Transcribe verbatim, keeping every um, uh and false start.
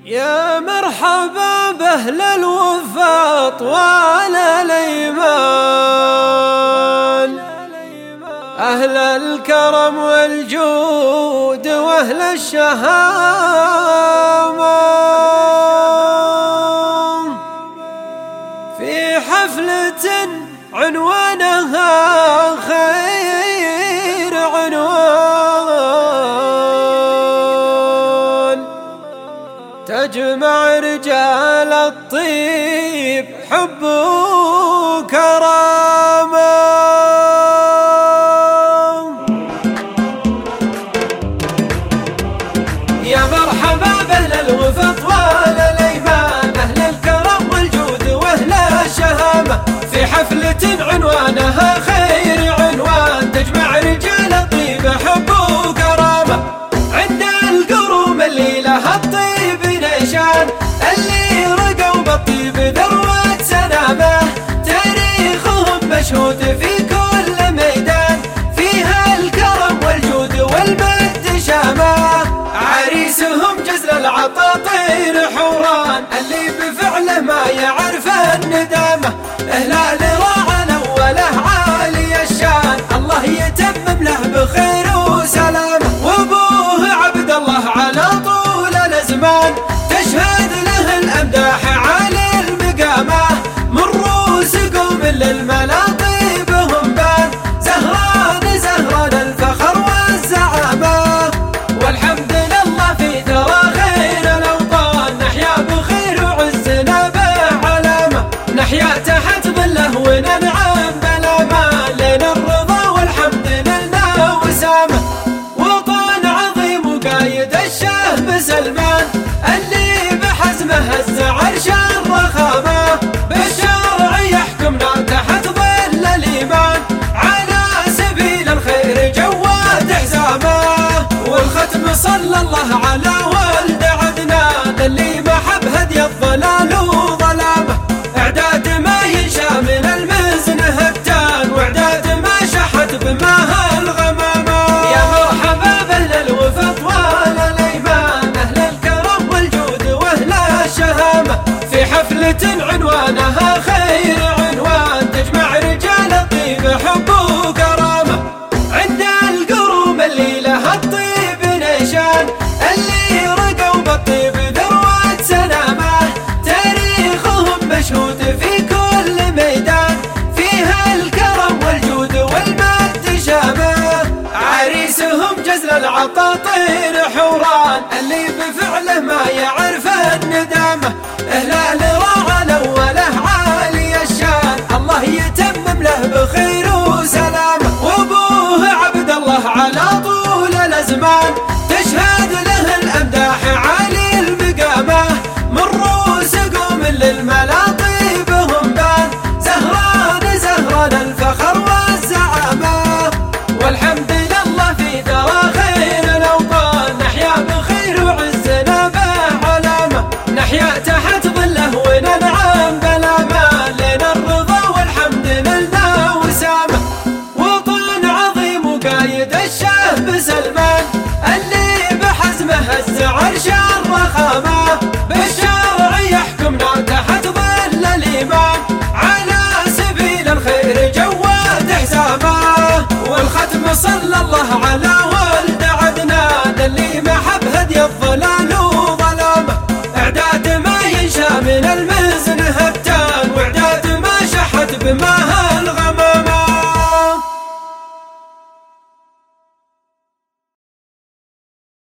يا مرحبا بأهل الوفا طوال الأيمان، أهل الكرم والجود وأهل الشهامة، في حفلة عنوانها خير عنوان، تجمع رجال الطيب حب وكرامة. يا مرحبا بأهل الوفا طوال الأيمان، أهل الكرم والجود وأهل الشهامة، في حفلة عنوانها خير عنوان، تجمع رجال الطيب حب وكرامة، عند القروم اللي لها الطيب نشان، اللي رقوا بالطيب ذروة سلامة، تاريخهم مشهود في كل ميدان، فيها الكرم والجود والمجد شامة، عريسهم جزل العطاطير حوران، اللي بفعله ما يعرف الندامة، هلال راعى الأوله عالي الشان، الله يتمم له بخير وسلامة، وابوه عبد الله على طول الأزمان، تشهد له الأمداح عالي المقامة، من رؤوس قوم للملاطيب هم بان، زهران زهران الفخر والزعامة، والحمد لله في ثرى خير الأوطان، نحيا بخير وعزنا بعلامة، نحيا تحت ظله وننعم بالامان، لنا الرضا والحمد لله وسامة، وطن عظيم وقايد الشهم سلمان، اللي بحزمه هز عرش الرخامة، بالشرع يحكمنا تحت ظل الإيمان، على سبيل الخير جواد حزامه، والختم صلى الله على ولد عدنان، اللي محب هدي الضلال وظلامه، اعداد ما ينشا من المزن هتان، واعداد ما شحت بماها الغمامه. يا مرحبا بأهل الوفا طوال الأيمان، أهل الكرم والجود وأهل الشهامة، في حفلة عنوانها خير عنوان، تجمع رجال الطيب حب وكرامة، عند القروم اللي لها الطيب نشان، اللي رقوا بالطيب ذروة سلامة، تاريخهم مشهود في كل ميدان، فيها الكرم والجود والمجد شامة، عريسهم جزل العطاطير حوران، اللي بفعله ما يعرف الندامة، هلال راعى الأوله عالي الشان، الله يتمم له بخير وسلامة، وابوه عبد الله على طول الأزمان، تشهد له الأمداح عالي المقامة، من رؤوس قوم للملاطيب هم بان، زهران زهران الفخر والزعامة، والحمد لله في ثرى خير الأوطان، نحيا بخير وعزنا بعلامة، نحيا تحت ظله وننعم بالامان، لنا الرضا والحمد لله وسامة، وطن عظيم وقايد الشهم سلمان، اللي بحزمه هز عرش الرخامة، بالشرع يحكمنا تحت ظل الإيمان، على سبيل الخير جواد حزامه، والختم صلى الله على ولد عدنان، اللي محب هدي الضلال وظلامه، اعداد ما ينشا من المزن هتان، واعداد ما شحت بماها